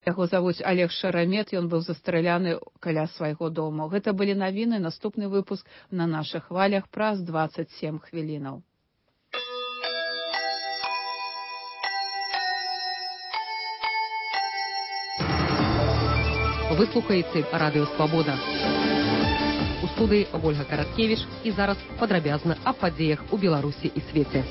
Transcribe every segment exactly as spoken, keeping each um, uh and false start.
Яго завуць Олег Шарамет, ён быў застраляны каля свайго дому. Гэта былі навіны, наступны выпуск на нашых хвалях праз дваццаць сем хвілінаў. Вы слухаеце Радыё Свабода. У студыі Ольга Караткевіч і зараз падрабязна аб падзеях у Беларусі і свеце.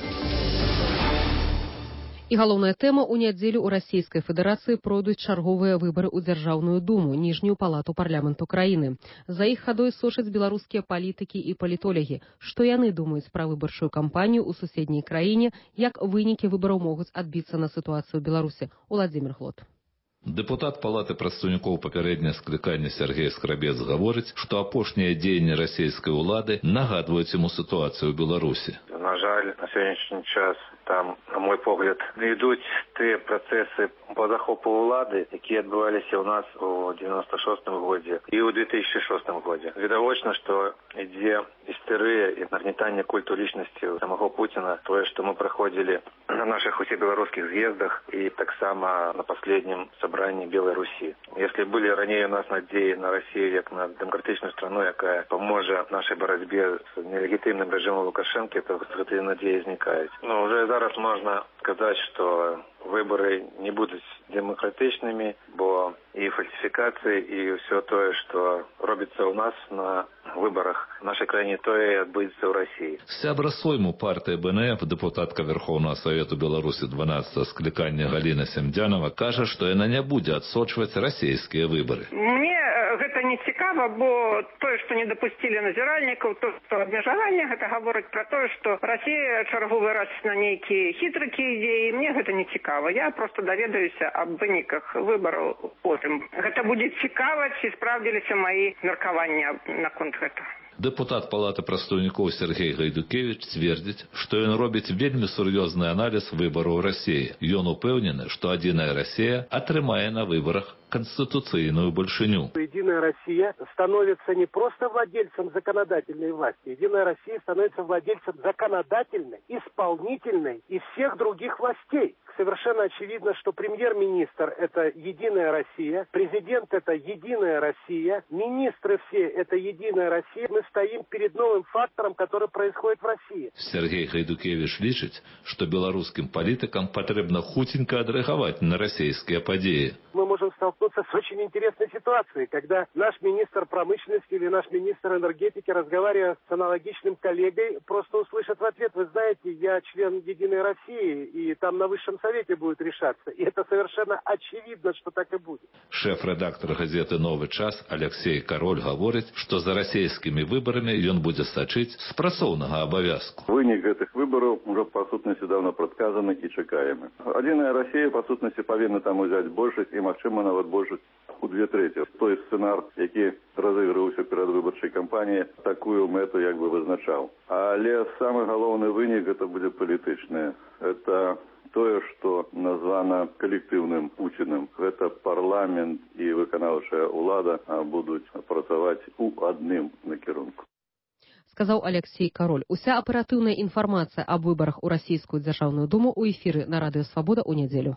І галоўная тэма: у нядзелю ў Расійскай Федэрацыі пройдуць чарговыя выбары ў Дзяржаўную Думу, ніжнюю палату парламенту краіны. За іх хадой сочаць беларускія палітыкі і палітолагі. Што яны думаюць пра выбарчую кампанію ў суседняй краіне, як вынікі выбараў могуць адбіцца на сітуацыю ў Беларусі. Уладзімір Глот. Дэпутат палаты прадстаўнікоў папярэдняе склікання Сергей Скрабец гаворыць, што апошнія дзеянні расійскай улады нагадваюць яму сітуацыю ў Беларусі. На жаль, на сённяшні час там, на мой погляд, ідуць тыя працэсы по захопу ўлады, якія адбываліся ў нас у девяносто шостым годзе і ў две тысячи шостым годзе. Відавочна, што ідзе істэрыя і нагнетанне культу лічнасці самого Пуціна, тое, што мы праходзілі на наших усебеларускіх з'ездах і таксама на последнім собрании Белой Руси. Если были ранее у нас надеи на Россию как на демократичную страну, якая поможет нашей борьбе с нелегитимным режимом Лукашенко, то эти надеи возникают. Но уже зараз можно сказать, что выборы не будут демократичными, бо и фальсификации, и все то, что робится у нас на выборах в нашей краине, то и отбудется в России. Сябра Сойму партии БНФ, депутатка Верховного Совету Беларуси дванадцатого скликания Галина Семдзянова, каже, что она не будет отсочивать российские выборы. Мне это не цікаво, бо то, что не допустили назиральников, то, что обмежевание, это говорит про то, что Россия черговый раз на некие хитрые идеи, мне это не цікаво. Я просто доведаюсь об выніках выборов потом. Это будет цікаво, чи справдились мои меркования на конт этого. Депутат палаты прадстаўнікоў Сергей Гайдукевич цвердзіць, што ён робіць вельмі сур'ёзны аналіз выбараў Расіі. Ён упэўнены, што адзіная Расія атрымае на выбарах конституцийную большиню. Единая Россия становится не просто владельцем законодательной власти. Единая Россия становится владельцем законодательной, исполнительной и всех других властей. Совершенно очевидно, что премьер-министр – это Единая Россия, президент – это Единая Россия, министры все – это Единая Россия. Мы стоим перед новым фактором, который происходит в России. Сергей Гайдукевич лічыць, что белорусским политикам потребно хутенько отреагировать на российские подеи. Мы можем столкнуться с очень интересной ситуацией, когда наш министр промышленности или наш министр энергетики, разговаривая с аналогичным коллегой, просто услышат в ответ: вы знаете, я член Единой России, и там на высшем совете будет решаться. И это совершенно очевидно, что так и будет. Шеф-редактор газеты «Новый час» Алексей Король говорит, что за российскими выборами он будет сочить с працоўнага обовязку. Вынік этих выборов уже по сутности давно предсказаны и чекаемы. Одиная Россия по сутности повинна там взять большесть и, магчыма, нават большесть у две трети. Той сценар, які разыгрываўся перад выбарчай кампаніяй, такую мэту як бы вызначаў. Але самы галоўны вынік это будзе палітычны. Это тое, што названа калектыўным Пуціным. Гэта парламент і выканаўчая ўлада будуць працаваць у адным накірунку. Сказаў Алексей Король. Уся аператыўная інфармацыя аб выбарах у Расійскую Дзяржаўную Думу ў эфіры на Радыё Свабода ў нядзелю.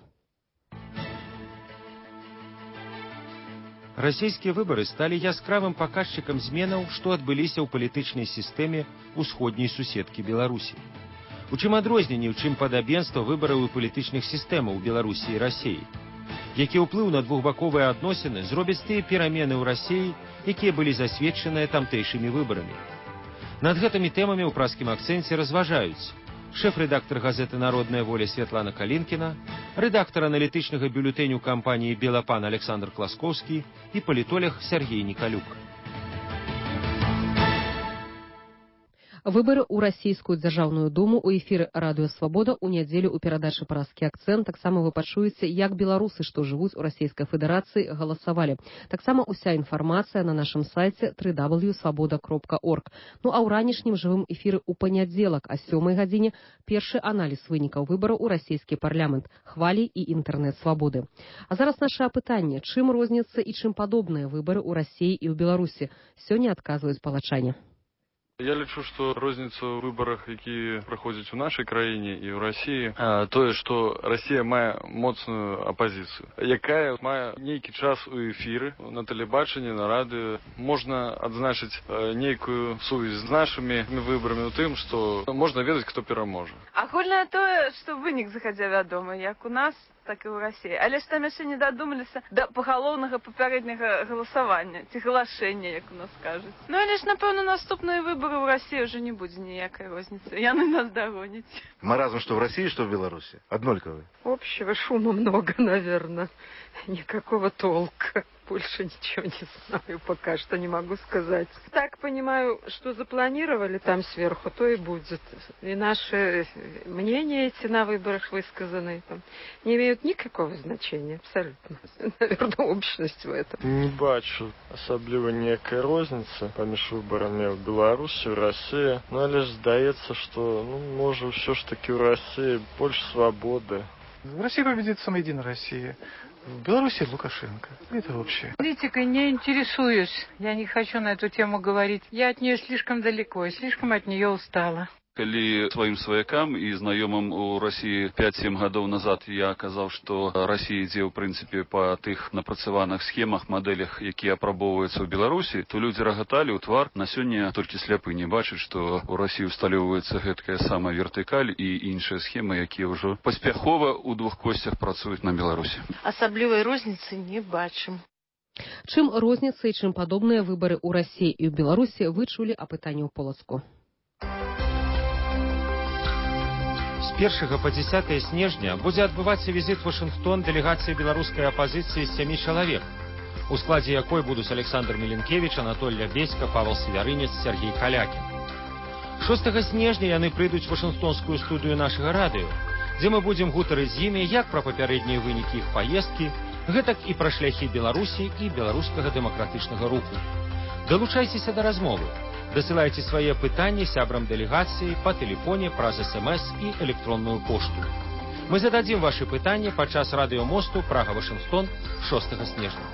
Расійскія выбары сталі яскравым паказчыкам зменаў, што адбыліся ў палітычнай сістэме ўсходняй суседкі Беларусі. У чым адрозненне, у чым падабенства выбараў і палітычных сістэмаў Беларусі і Расіі? Які ўплыў на двухбаковыя адносіны зробяць тыя перамены ў Расіі, якія былі засведчаныя тамтэйшымі выбарамі? Над гэтымі тэмамі ў праскім акцэнце разважаюць шэф-рэдактар газеты «Народная воля» Святлана Калінкіна, рэдактар аналітычнага бюлетэню кампаніі «Белапан» Александр Класкоўскі і палітолог Сергей Николюк. Выбары ў Расійскую Дзяржаўную Думу ў эфіры Радыё Свабода ў нядзелю ў перадачы «Параскі акцэнт». Таксама вы пачуеце, як беларусы, што жывуць у Расійскай Федэрацыі, галасавалі. Таксама ўся інфармацыя на нашым сайце дабл ю дабл ю дабл ю крапка свабода крапка орг. Ну а ў ранішнім жывым эфіры ў панядзелак а сёмай гадзіне першы аналіз вынікаў выбараў у расійскі парламент, хвалі і інтэрнэт-свабоды. А зараз наша апытанне: чым розняцца і чым падобныя выбары ў Расіі і ў Беларусі? Сёння адказваюць палачане. Я лічу, што розніца ў выбарах, якія праходзяць у нашай краіне і ў Расіі, тое, што Расія мае моцную апазіцыю, якая мае нейкі час у эфіры, на тэлебачанні, на радыё. Можна адзначыць нейкую сувязь з нашымі выбарамі ў тым, што можна ведаць, хто пераможа. Агульнае тое, што вынік захадзя вядома, як у нас, так і ў Расіі. Але ж там яшчэ не дадумаліся да пагалоўнага папярэдняга галасавання, ці галашэння, як у нас кажуць. Ну, але ж, напэўна, наступныя выбары ў Расіі ўжо не будзе ніякай розніцы. Яны нас дагоняць. Маразм, что в России, что в Беларуси? Однольковый. Общего шума много, наверное. Никакого толка. Больше ничего не знаю, пока что не могу сказать. Так понимаю, что запланировали там сверху, то и будет. И наши мнения эти на выборах высказанные там не имеют никакого значения, абсолютно. Наверное, общность в этом. Не бачу особливо ніякої розниці поміж виборами в Білорусі, в Росії. Ну, але ж здається, що, ну, може, все ж таки в Росії більше свободи. В России победит самоединая Россия. В Беларуси Лукашенко. Это общее. Политикой не интересуюсь. Я не хочу на эту тему говорить. Я от нее слишком далеко и слишком от нее устала. Калі сваім сваякам і знаёмым у Расіі пяць-сем гадоў назад я казаў, што Расія ідзе ў прынцыпе па тых напрацаваных схемах, мадэлях, якія апрабоўваюцца ў Беларусі, то людзі рагаталі ў твар. На сёння толькі сляпы не бачаць, што ў Расіі усталёўваецца гэткая самая вертыкаль і іншыя схемы, якія ўжо паспяхова ў двух косцях працуюць на Беларусі. Асаблівай розніцы не бачым. Чым розніца і чым падобныя выбары ў Расіі і ў Беларусі вы чулі апытанне ў Полацку. З першага па дзесятае снежня будзе адбывацца візіт у Вашынгтон дэлегацыі беларускай апазіцыі з сямі чалавек, у складзе якой будуць Александр Міленкевіч, Анатоль Лябедзька, Павел Севярынец, Сергей Калякін. шостага снежня яны прыйдуць у Вашынгтонскую студыю нашага радыё, дзе мы будзем гутарыць з імі як пра папярэднія вынікі іх паездкі, гэтак і пра шляхі Беларусі і беларускага дэмакратычнага руху. Далучайцеся да размовы. Дасылайце свае пытанні сябрам дэлегацыі па тэлефоне праз эс-эм-эс і электронную пошту. Мы зададзім вашы пытанні падчас радыёмосту Прага-Вашынгтон шостага снежня.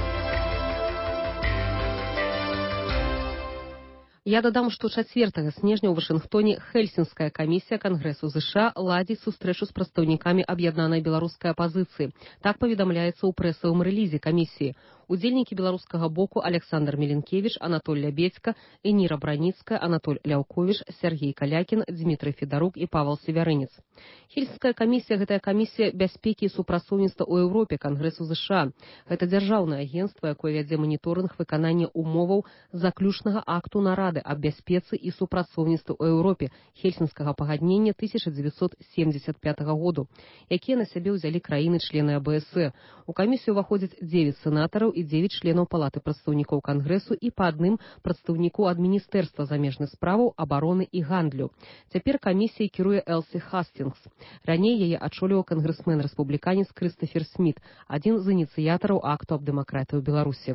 Я дадам, што чацвёртага снежня ў Вашынгтоне Хельсінская камісія Кангрэсу ЗША ладзіць сустрэчу з прадстаўнікамі аб'яднанай беларускай апазіцыі. Так паведамляецца ў прэсавым рэлізе камісіі. Удзельнікі беларускага боку Александр Міленкевіч, Анатоль Лябедзька, Эніра Браніцкая, Анатоль Ляўковіч, Сергей Калякін, Дмітрый Федарук і Павел Севярынец. Хельсінская камісія – гэта камісія бяспекі і супрацоўніцтва ў Еўропе Кангрэсу ЗША. Гэта дзяржаўнае агенцтва, якое вядзе маніторынг выканання умоваў заключнага акту нарады аб бяспецы і супрацоўніцтве ў Еўропе Хельсінскага пагаднення тысяча дзевяцьсот семьдесят пятага году, якія на сябе ўзялі краіны-члены а бэ эс э. У камісію ўваходзяць дзевяць сенатараў і дзевяць членаў палаты прадстаўнікоў Кангрэсу і па адным прадстаўніку ад Міністэрства замежных справаў, абароны і гандлю. Цяпер камісіяй кіруе Элсі Хастінгс. Раней яе ачоліваў кангрэсмен-рэспубліканец Крыстафер Сміт, адзін з ініцыятараў акту аб дэмакратыі ў Беларусі.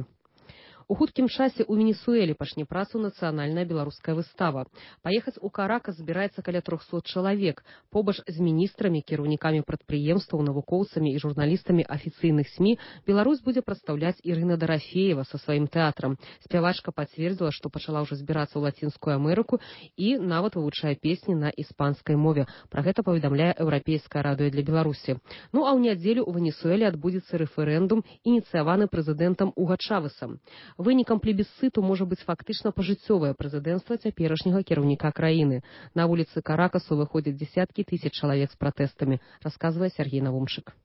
У хуткім часе ў Венесуэле пачне працу нацыянальная беларуская выстава. Паехаць у Каракас збіраецца каля трохсот чалавек. Побач з міністрамі, кіраўнікамі прадпрыемстваў, навукоўцамі і журналістамі афіцыйных СМІ Беларусь будзе прадстаўляць Ірына Дарафеева са сваім тэатрам. Спявачка пацвердзіла, што пачала ўжо збірацца ў Лацінскую Амерыку і нават вывучае песні на іспанскай мове. Пра гэта паведамляе Еўрапейскае радыё для Беларусі. Ну а ў нядзелю ў Венесуэле адбудзецца рэферэндум, ініцыяваны прэзідэнтам Уга Чавесам. Вынікам плебісцыту можа быць фактычна пажыццёвае прэзідэнцтва цяперашняга кіраўніка краіны. На вуліцы Каракасу выходзяць дзесяткі тысяч чалавек з пратэстамі, расказвае Сергей Навумчык.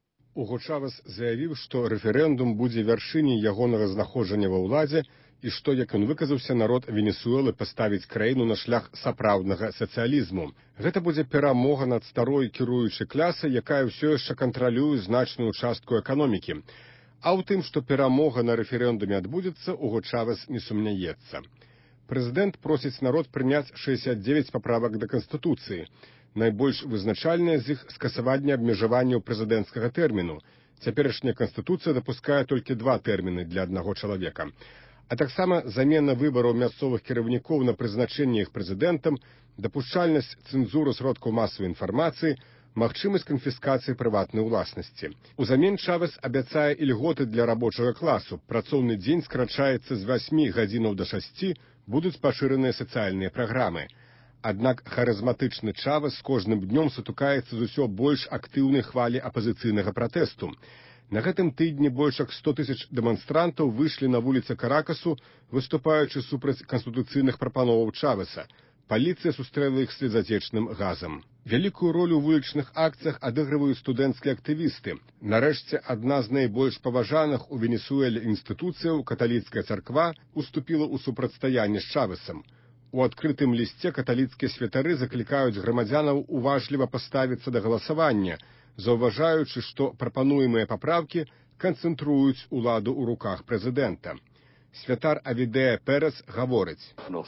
Уго Чавес заявіў, што рэферэндум будзе вяршыняй ягонага знаходжання ва ўладзе і што, як ён выказаўся, народ Венесуэлы паставіць краіну на шлях сапраўднага сацыялізму. Гэта будзе перамога над старой кіруючай клясай, якая ўсё яшчэ кантралюе значную частку эканомікі. А ў тым, што перамога на рэферэндуме адбудзецца, Уго Чавес не сумняецца. Прэзідэнт просіць народ прыняць шэсцьдзесят дзевяць паправак да Канстытуцыі. Найбольш вызначальнае з іх скасаванне абмежаванняў прэзідэнцкага тэрміну. Цяперашняя Канстытуцыя дапускае толькі два тэрміны для аднаго чалавека. А таксама замена выбараў мясцовых кіраўнікоў на прызначэнне іх прэзідэнтам, дапушчальнасць цэнзуры сродкаў масавай інфармацыі, магчымасць канфіскацыі прыватнай уласнасці. Узамен Чавес абяцае ільготы для рабочага класу. Працоўны дзень скрачаецца з васьмі гадзінаў да шасці, будуць пашыраныя сацыяльныя праграмы. Аднак харызматычны Чавес з кожным днём сутыкаецца з усё больш актыўнай хвалі апазіцыйнага пратэсту. На гэтым тыдні больш як сто тысяч дэманстрантаў выйшлі на вуліцы Каракасу, выступаючы супраць канстытуцыйных прапановаў Чавеса. Паліцыя сустрэла іх слезатечным газам. Вялікую ролю ў вулічных акцыях адыгрываюць студэнцкія актывісты. Нарэшце, адна з найбольш паважаных у Венесуэле інстытуцыяў, каталіцкая царква, уступіла ў супрацьстаянне з Чавесам. У адкрытым лісце каталіцкія святары заклікаюць грамадзянаў уважліва паставіцца да галасавання, заўважаючы, што прапануемыя папраўкі канцэнтруюць уладу ў руках прэзідэнта. Святар Авідея Перес гаворыць: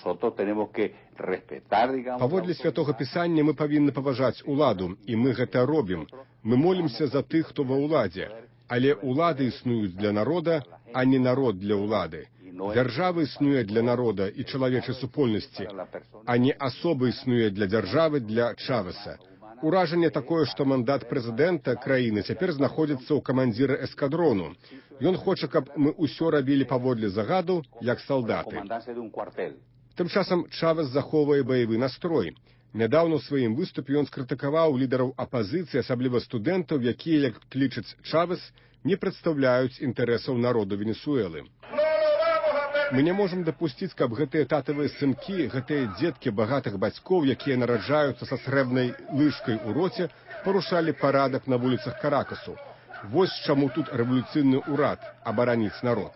«Паводле святога пісання мы павінны паважаць уладу, і мы гэта робім. Мы молімся за тых, хто ва ўладзе. Але ўлады існуюць для народа, а не народ для ўлады. Дзяржава існуе для народа і чалавечай супольнасці, а не асоба існуе для дзяржавы, для Чавеса. Уражанне такое, што мандат прэзідэнта краіны цяпер знаходзіцца ў камандзіра эскадрону. Ён хоча, каб мы ўсё рабілі паводле загаду, як салдаты». Тым часам Чавес захоўвае баявы настрой. Нядаўна ў сваім выступе ён скрытыкаваў лідараў апазіцыі, асабліва студэнтаў, якія, як лічыць Чавес, не прадстаўляюць інтарэсаў народу Венесуэлы. Мы не можам дапусціць, каб гэтыя татавыя сынкі, гэтыя дзеткі багатых бацькоў, якія нараджаюцца са срэбнай лыжкай у роце, парушалі парадак на вуліцах Каракасу. Вось чаму тут рэвалюцыйны ўрад – абараніць народ.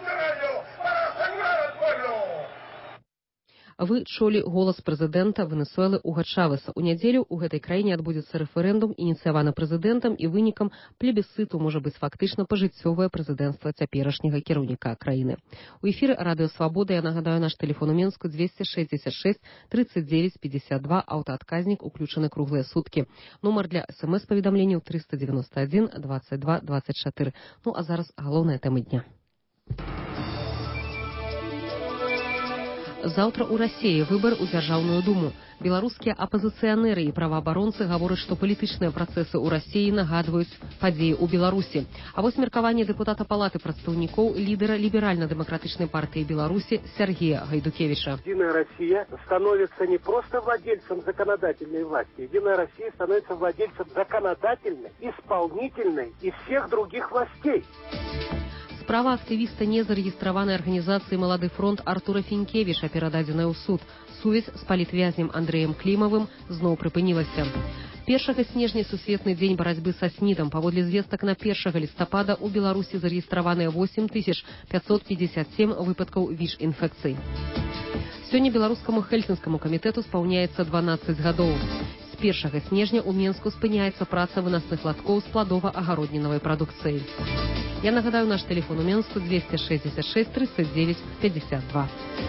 Вы чулі голас прэзідэнта Венесуэлы Уга Чавеса. У нядзелю ў гэтай краіне адбудзецца рэферэндум, ініцыяваны прэзідэнтам, і вынікам плебісцыту можа быць фактычна пажыццёвае прэзідэнцтва цяперашняга кіраўніка краіны. У эфіры Радыё Свабода я нагадаю наш тэлефон у Менску двести шестьдесят шесть тридцать девять пятьдесят два, аўтаадказнік уключаны круглыя суткі. Нумар для смс-паведамленняў триста девяносто один двадцать два двадцать четыре. Ну а зараз галоўная тэма дня. Заўтра ў Расіі выбар у Дзяржаўную думу. Беларускія апазіцыянеры і праваабаронцы гавораць, што палітычныя працэсы ў Расіі нагадваюць падзеі ў Беларусі. А вось меркаванне дэпутата Палаты прадстаўнікоў лідера ліберальна-дэмакратычнай партыі Беларусі Сергея Гайдукевича. Единая Россия становится не просто владельцем законодательной власти. Единая Россия становится владельцем законодательной, исполнительной и всех других властей. Справа актывіста незарэгістраванай арганізацыі «Малады фронт» Артура Фінкевіча перададзеная ў суд. Сувязь з палітвязнем Андрэем Клімавым зноў прыпынілася. першага снежня сусветны дзень барацьбы са снідам. Паводле звестак на першага лістапада ў Беларусі зарэгістраваныя восемь тысяч пятьсот пятьдесят семь выпадкаў ВІЧ-інфекцый. Сёння беларускаму хельсінскаму камітэту спаўняецца дванаццаць гадоў. З першага снежня ў Менску спыняецца праца вынасных латкоў з пладова-агароднінавай прадукцыі. Я нагадаю наш тэлефон у Менску двести шестьдесят шесть тридцать девять пятьдесят два.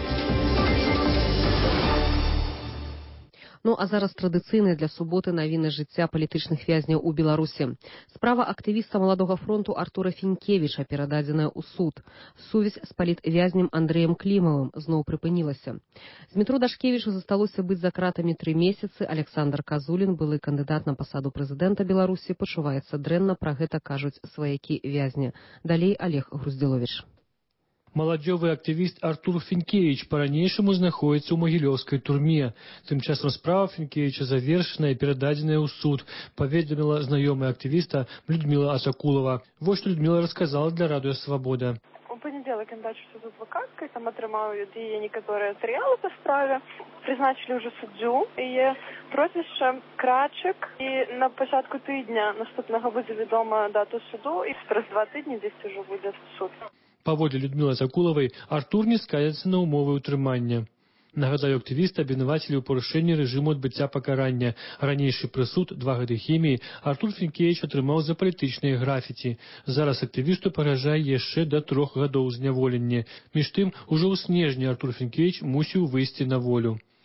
Ну а зараз традыцыйныя для суботы навіны жыцця палітычных вязняў у Беларусі. Справа актывіста Маладога фронту Артура Фінкевіча перададзеная ў суд. Сувязь з палітвязнем Андрэем Клімавым зноў прыпынілася. Змітру Дашкевічу засталося быць за кратамі тры месяцы. Александр Казулін, былы кандыдат на пасаду прэзідэнта Беларусі, пачуваецца дрэнна, пра гэта кажуць сваякі вязня. Далей Олег Груздзіловіч. Маладзёвы актывіст Артур Фінкевіч па-ранейшаму знаходзіцца ў магілёўскай турме. Тым часам справа Фінкевіча завершаная і перададзеная ў суд, паведаміла знаёмая актывіста Людмила Асакулова. Вот што Людмила расказала для Радыё Свабода. У панядзелак ён бачыўся з адвакаткай, там атрымаў ад яе некаторыя матэрыялы па справе, прызначылі ўжо суддзю, яе прозвішча Крачык, і на пачатку тыдня наступнага будзе вядома дату суду, і праз два тыдні дзесьці ўжо будзе суд. Паводле Людмилы Асакулавай, Артур не скажется на умовы ўтрымання. Нагадаю, актывіста абвінавацілі ў парушэнні рэжыму адбыцця пакарання. Ранейшы прысуд, два гады хіміі, Артур Фінкевіч атрымаў за палітычныя графіці. Зараз актывісту пагражае яшчэ да трох гадоў зняволення. Між тым, ужо ў снежні Артур Фінкевіч мусіў выйсці на волю.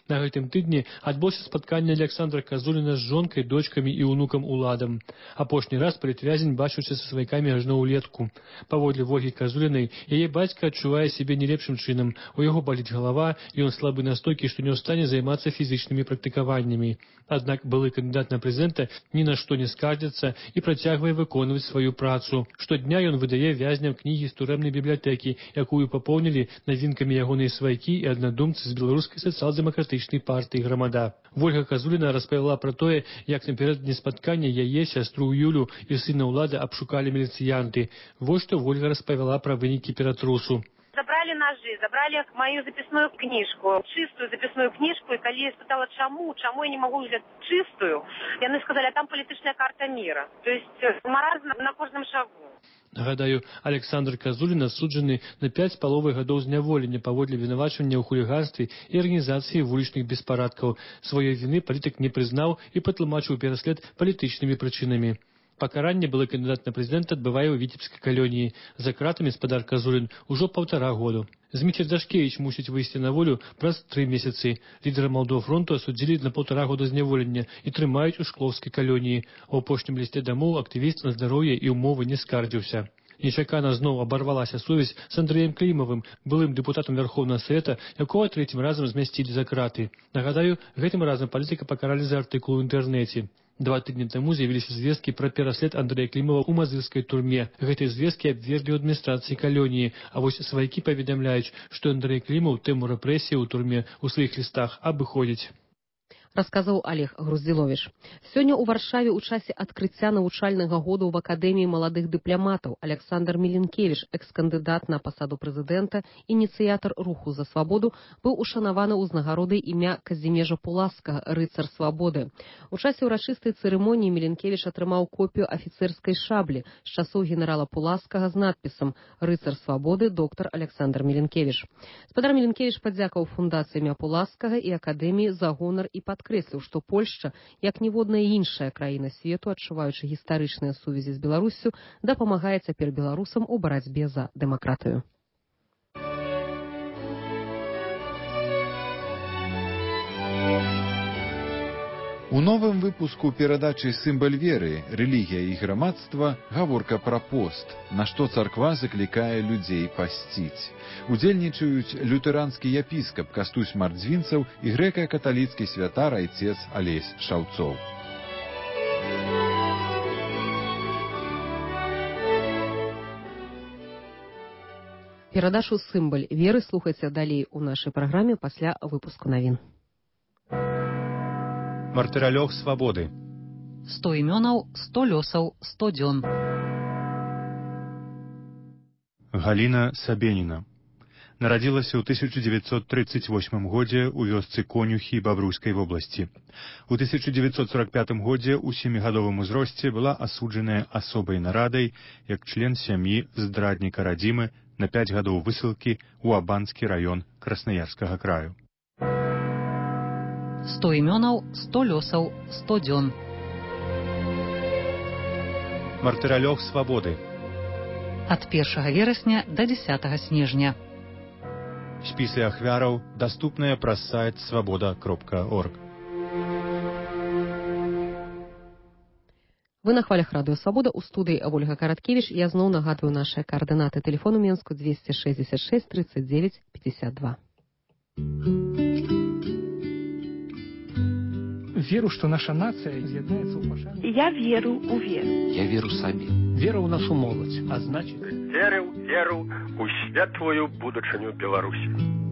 На гэтым тыдні адбылося спатканне Александра Казуліна з жонкай, дочкамі і ўнукам уладам. Апошні раз палітвязень бачыўся са сваякамі ажно ўлетку. Паводле Вольгі Казулінай, яе бацька адчувае сябе не лепшым чынам. У яго баліць галава, і ён слабы настолькі, што не ў стане займацца фізічнымі практыкаваннямі. Аднак былы кандыдат на прэзідэнта ні на што не скардзіцца і працягвае выконваць сваю працу. Штодня ён выдае вязням кнігі з турэмнай бібліятэкі, якую папоўнілі навінкамі ягоныя сваякі і аднадумцы з беларускай сацыял-дэмакратычнай партыі «Грамада». Вольга Казуліна распавяла пра тое, як напярэдадні спаткання яе, сястру Юлю і сына ўлады абшукалі міліцыянты. Вось што Вольга распавяла пра вынікі ператрусу. Забрали ножи, забрали мою записную книжку, чистую записную книжку, и когда я спытала, чему, чему я не могу взять чистую, и они сказали, а там политическая карта мира. То есть маразм на каждом шагу. Нагадаю, Александр Казулін асуджаны на пяць з паловай гадоў зняволення паводле вінавачвання ў хуліганстве і арганізацыі вулічных беспарадкаў. Сваёй віны палітык не прызнаў і патлумачыў пераслед палітычнымі прычынамі. Пакаранне былы кандыдат на прэзідэнта адбывае ў віцебскай калоніі. За кратамі спадар Казулін ужо паўтара году. Зміцер Дашкевіч мусіць выйсці на волю праз тры месяцы. Лідера Малдофронту асудзілі на паўтара года зняволення і трымаюць у шклоўскай калоніі. У апошнім лісце дамоў актывіст на здароўе і ўмовы не скардзіўся. Нечакана зноў абарвалася сувязь з Андрэем Клімавым, былым дэпутатам Вярхоўнага Савета, якога трэцім разам змясцілі за краты. Нагадаю, гэтым разам палітыка пакаралі за артыкул у інтэрнэце. Два тыдні таму з'явіліся звесткі пра пераслед Андрэя Клімава ў мазырскай турме. Гэтыя звесткі абверглі ў адміністрацыі калоніі, а вось сваякі паведамляюць, што Андрэй Клімаў тэму рэпрэсіі ў турме ў сваіх лістах абыходзіць. Расказаў Олег Груздзіловіч. Сёння ў Варшаве ў часе адкрыцця навучальнага году ў Акадэміі маладых дыпламатаў Александр Міленкевіч, экс-кандыдат на пасаду прэзідэнта, ініцыятар руху за свабоду, быў ушанаваны ўзнагародай імя Казімежа Пуласкага, рыцар свабоды. У часе ўрачыстай цырымоніі Міленкевіч атрымаў копію афіцэрскай шаблі з часоў генерала Пуласкага з надпісам «Рыцар свабоды доктар Александр Міленкевіч». Спадар Міленкевіч падзякаў фундацыі імя Пуласкага і Акадэміі за гонар і падкрэсліў, што Польшча, як ніводная іншая краіна свету, адчуваючы гістарычныя сувязі з Беларуссю, дапамагае цяпер беларусам у барацьбе за дэмакратыю. У новым выпуску перадачы «Сімбаль веры. Рэлігія і грамадства» гаворка пра пост, на што царква заклікае людзей пасціць. Удзельнічаюць лютэранскі епіскап Кастусь Мардзвінцаў і грэка-каталіцкі святар айцец Алесь Шаўцоў. Перадачу «Сімбаль веры» слухайце далей у нашай праграме пасля выпуску навін. Мартыралёг свабоды. Сто імёнаў, сто лёсаў, сто дзён. Галіна Сабеніна. Нарадзілася ў тысяча дзевяцьсот трыццаць восьмым годзе ў вёсцы Конюхі Бабруйскай вобласці. У тысяча дзевяцьсот сорок пятым годзе ў сямігадовым узросце была асуджаная асобай нарадай як член сям'і здрадніка радзімы на пяць гадоў высылкі ў Абанскі раён Краснаярскага краю. Сто імёнаў, сто лёсаў, сто дзён. Мартыралёг свабоды. Ад першага верасня да дзесятага снежня. Спісы ахвяраў даступныя праз сайт свабода кропка орг. Вы на хвалях радыё «Свабода», у студыі Ольга Караткевіч. Я зноў нагадваю нашыя каардынаты. Тэлефон у Менску двести шестьдесят шесть тридцать девять пятьдесят два. Веру, что наша нация изъедается у пошану. Я веру у веру. Я веру сабе. Вера у нашу молодь, а значит... Верю, веру у светлую будучыню Беларусі.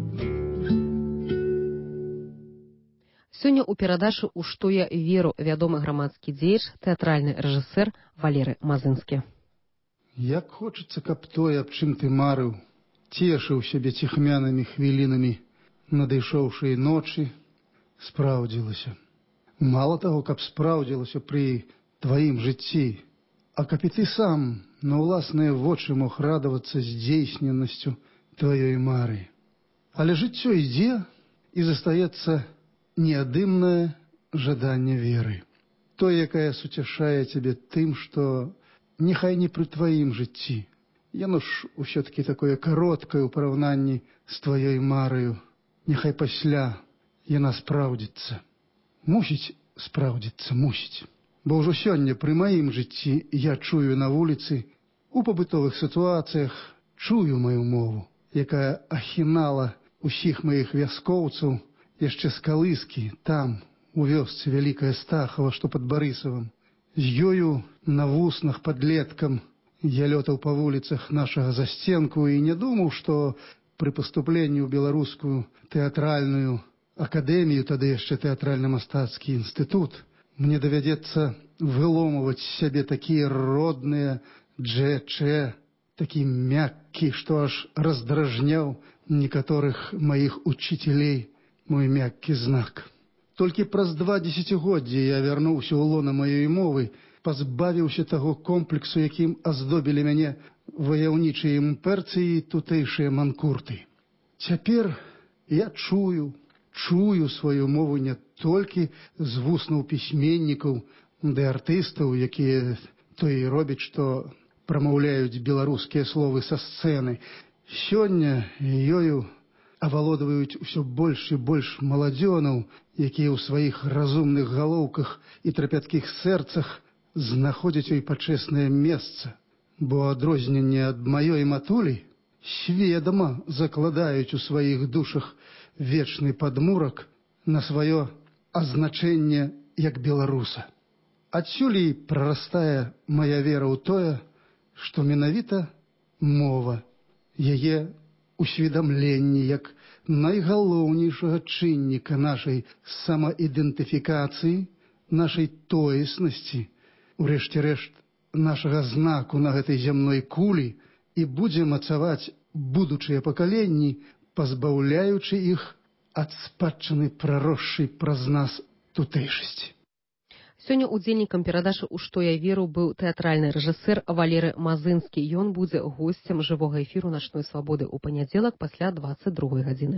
Сёння ў перадачы «У што я веру» вядомы грамадскі дзеяч, тэатральны рэжысэр Валеры Мазынскі. Як хочацца, каб тое, аб чым ты марыў, цешыў сябе ціхмянымі хвілінамі надышоўшай ночы, спраўдзілася. Мало таго, каб спраўдзілася пры тваім жыцці, а каб і ты сам на ўласныя вочы мог радавацца здзейсненасцю тваёй мары. Але жыццё ідзе, і застаецца неадымнае жаданне веры. Тое, якае суцяшае цябе тым, што няхай не пры тваім жыцці. Яно ж усё-такі такое кароткае ў параўнанні з тваёй мараю. Няхай пасля, яна спраўдзіцца. Мусіць спраўдзіцца, мусіць. Бо ўжо сёння пры маім жыцці я чую на вуліцы, у пабытовых сітуацыях чую маю мову, якая ахінала усіх маіх вяскоўцаў яшчэ з калыскі, там, у вёсцы Вялікая Стахава, што пад Барысавам. З ёю на вуснах падлеткам я лётаў па вуліцах нашага засценку і не думаў, што пры паступленні ў беларускую тэатральную акадэмію, тады яшчэ тэатральна-мастацкі інстытут, мне давядзецца выломваць сябе такія родныя дже-че, такі мяккі, што аж раздражняў некаторых маіх учителей мой мяккі знак. Толькі праз два дзесяцігоддзі я вярнуўся ў лона маёй мовы, пазбавіўся таго комплексу, якім аздобілі мяне ваяўнічыя імперцы і тутэйшыя манкурты. Цяпер я чую, чую сваю мову не толькі з вуснаў пісьменнікаў ды артыстаў, якія то і робяць, што прамаўляюць беларускія словы са сцэны. Сёння ёю авалодваюць усё больш і больш маладзёнаў, якія ў сваіх разумных галоўках і трапяткіх сэрцах знаходзяць ёй пачэснае месца, бо адрозненне ад маёй матулі сведама закладаюць у сваіх душах вечны падмурак на сваё азначэнне як беларуса. Адсюль і прарастае мая вера ў тое, што менавіта мова, яе усведамленне як найгалоўнейшага чынніка нашай самаідэнтыфікацыі, нашай тоеснасці, урэшце рэшт нашага знаку на гэтай зямной кулі, і будзе мацаваць будучыя пакаленні, пазбаўляючы іх ад спадчыны праросшай праз нас тутэйшасці. Сёння удзельнікам перадачы «У што я веру» быў тэатральны рэжысэр Валеры Мазынскі. Ён будзе госцем жывога эфіру «Начной свабоды» у панядзелак пасля дваццаць другой гадзіны.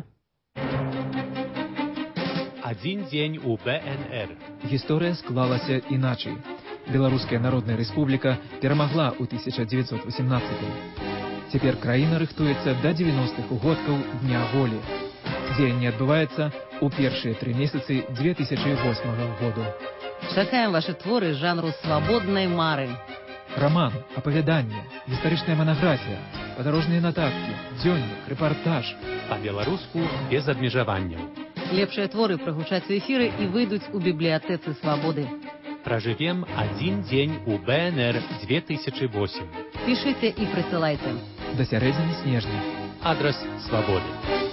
Адзін дзень у бэ эн эр. Гісторыя склалася іначай. Беларуская Народная Рэспубліка перамагла ў тысяча дзевяцьсот васямнаццатым. Цяпер краіна рыхтуецца да дзевяностых угодкаў Дня волі. Дзеянне адбываецца ў першыя тры месяцы дзве тысячы восьмага году. Чакаем ваши творы жанру свабоднай мары. Роман, апавяданне, гістарычная манаграфія, падарожныя нататкі, дзённік, рэпартаж. Па-беларуску без абмежаванняў. Лепшыя творы прагучаць у эфіры і выйдуць у бібліятэцы свабоды. Пражывем адзін дзень у бэ эн эр дзве тысячы восем. Пішыце і прысылайце. Да сярэдзіны снежня. Адрас свабоды.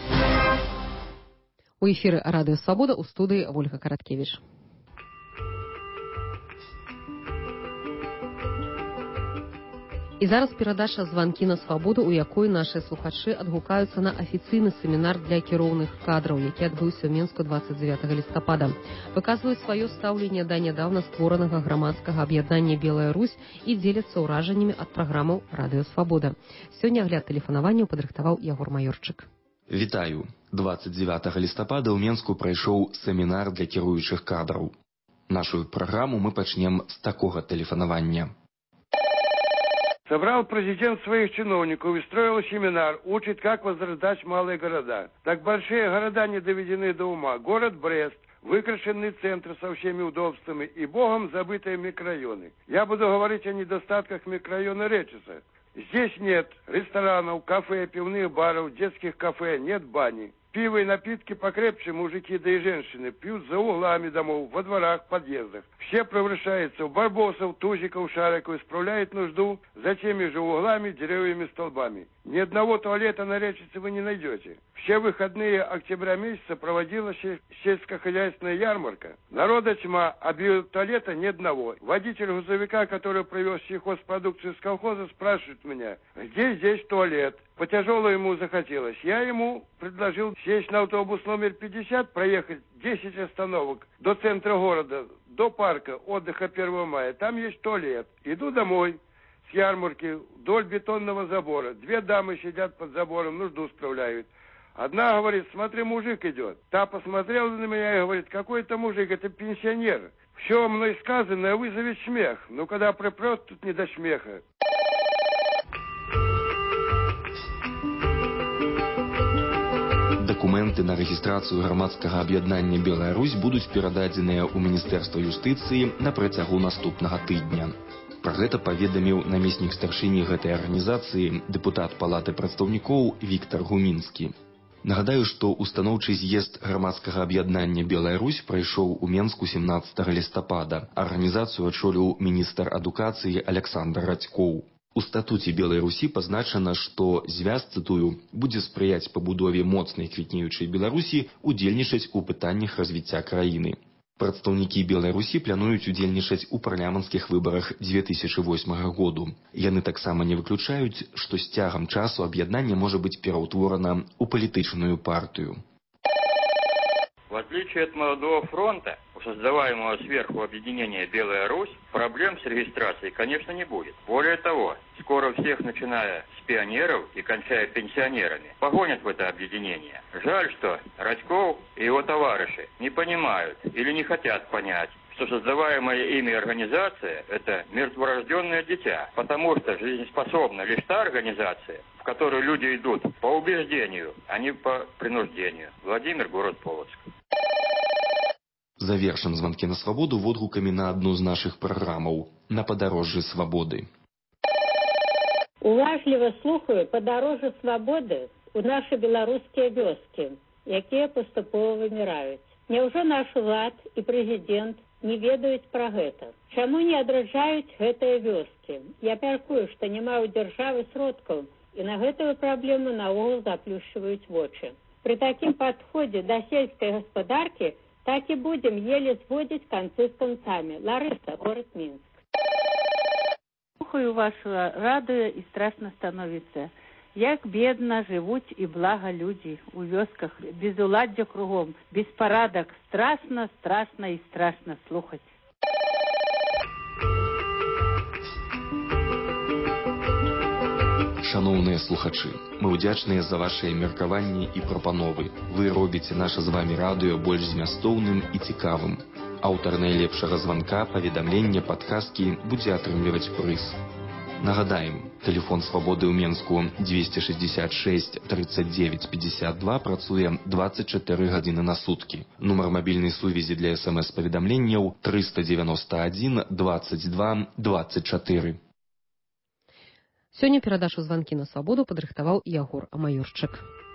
У эфіры радыё «Свабода» у студыі Вольга Караткевіч. І зараз перадача «Званкі на свабоду», у якой нашыя слухачы адгукаюцца на афіцыйны семінар для кіроўных кадраў, які адбыўся ў Менску дваццаць дзевятага лістапада. Выказваюць сваё стаўленне да нядаўна створанага грамадскага аб'яднання «Белая Русь» і дзеляцца ўражаннямі ад праграмаў «Радыё Свабода». Сёння агляд тэлефанаванняў падрыхтаваў Ягор Маёрчык. Вітаю. дваццаць дзевятага лістапада ў Менску прайшоў семінар для кіруючых кадраў. Нашу праграму мы пачнем з такога тэлефанавання. Собрал президент своих чиновников и строил семинар, учит, как возрождать малые города. Так большие города не доведены до ума. Город Брест, выкрашенный центр со всеми удобствами и богом забытые микрорайоны. Я буду говорить о недостатках микрорайона Речиса. Здесь нет ресторанов, кафе, пивных баров, детских кафе, нет бани. Пиво и напитки покрепче мужики да и женщины пьют за углами домов, во дворах, подъездах. Все превращаются в барбосов, тузиков, шариков, исправляют нужду за теми же углами, деревьями, столбами. Ни одного туалета на Речице вы не найдете. Все выходные октября месяца проводилась сельскохозяйственная ярмарка. Народа тьма, а биотуалета ни одного. Водитель грузовика, который привез сельхозпродукцию из колхоза, спрашивает меня, где здесь туалет? По тяжелому ему захотелось. Я ему предложил сесть на автобус номер пятьдесят, проехать десять остановок до центра города, до парка отдыха первого мая. Там есть туалет. Иду домой с ярмарки вдоль бетонного забора. Две дамы сидят под забором, нужду справляют. Одна говорит, смотри, мужик идет. Та посмотрела на меня и говорит, какой это мужик, это пенсионер. Все мной сказанное вызовет смех. Но когда припрет, тут не до смеха. Дакументы на рэгістрацыю грамадскага аб'яднання «Беларусь» будуць перададзеныя ў Міністэрства юстыцыі на працягу наступнага тыдня. Пра гэта паведаміў намеснік старшыні гэтай арганізацыі, дэпутат Палаты прадстаўнікоў Віктар Гумінскі. Нагадаю, што устаноўчы з'езд грамадскага аб'яднання «Беларусь» прайшоў у Менску сямнаццатага лістапада. Арганізацыю ачоліў міністр адукацыі Аляксандр Радзькоў. У статуце Беларусі пазначана, што звяз, цытую, будзе спрыяць пабудове моцнай квітнеючай Беларусі, удзельнічаць у пытаннях развіцця краіны. Прадстаўнікі Беларусі плануюць удзельнічаць у парламенцкіх выбарах дзве тысячы восьмага году. Яны таксама не выключаюць, што з цягам часу аб'яднанне можа быць пераўтворана ў палітычную партыю. В отличие от молодого фронта, у создаваемого сверху объединения «Белая Русь», проблем с регистрацией, конечно, не будет. Более того, скоро всех, начиная с пионеров и кончая пенсионерами, погонят в это объединение. Жаль, что Радьков и его товарищи не понимают или не хотят понять, что создаваемая ими организация – это мертворожденное дитя, потому что жизнеспособна лишь та организация, в которую люди идут по убеждению, а не по принуждению. Владимир, город Полоцк. Завершым звонки на свабоду водгукамі на адну з нашых праграмаў «На падарожжы свабоды». Уважліва слухаю «Падарожжы свабоды» у нашы беларускія вёскі, якія паступова выміраюць. Няўжо наш улад і прэзідэнт не ведаюць пра гэта? Чаму не адраджаюць гэтыя вёскі? Я мяркую, што няма ў дзяржавы сродкаў, і на гэтую праблему наогул заплюшчваюць вочы. Пры такім падходзе да сельскай гаспадаркі так і будем еле сводить концы с концами. Лариса, город Минск. Слухаю ваше радио и страшно становится. Як бедно живут и благо люди у вёсках, без уладдя кругом, без парадок. Страшно, страшно и страшно слухать. Шаноўныя слухачы, мы ўдзячныя за вашыя меркаванні і прапановы. Вы робіце наша з вамі радыё больш змястоўным і цікавым. Аўтар найлепшага званка, паведамлення, падказкі будзе атрымліваць прыз. Нагадаем, тэлефон свабоды ў Менску двести шестьдесят шесть тридцать девять пятьдесят два працуе двадцать четыре гадзіны на суткі. Нумар мабільнай сувязі для смс-паведамленняў триста девяносто один двадцать два двадцать четыре. Сёння перадачу «Званкі на свабоду» падрыхтаваў Ягор Амаёрчык.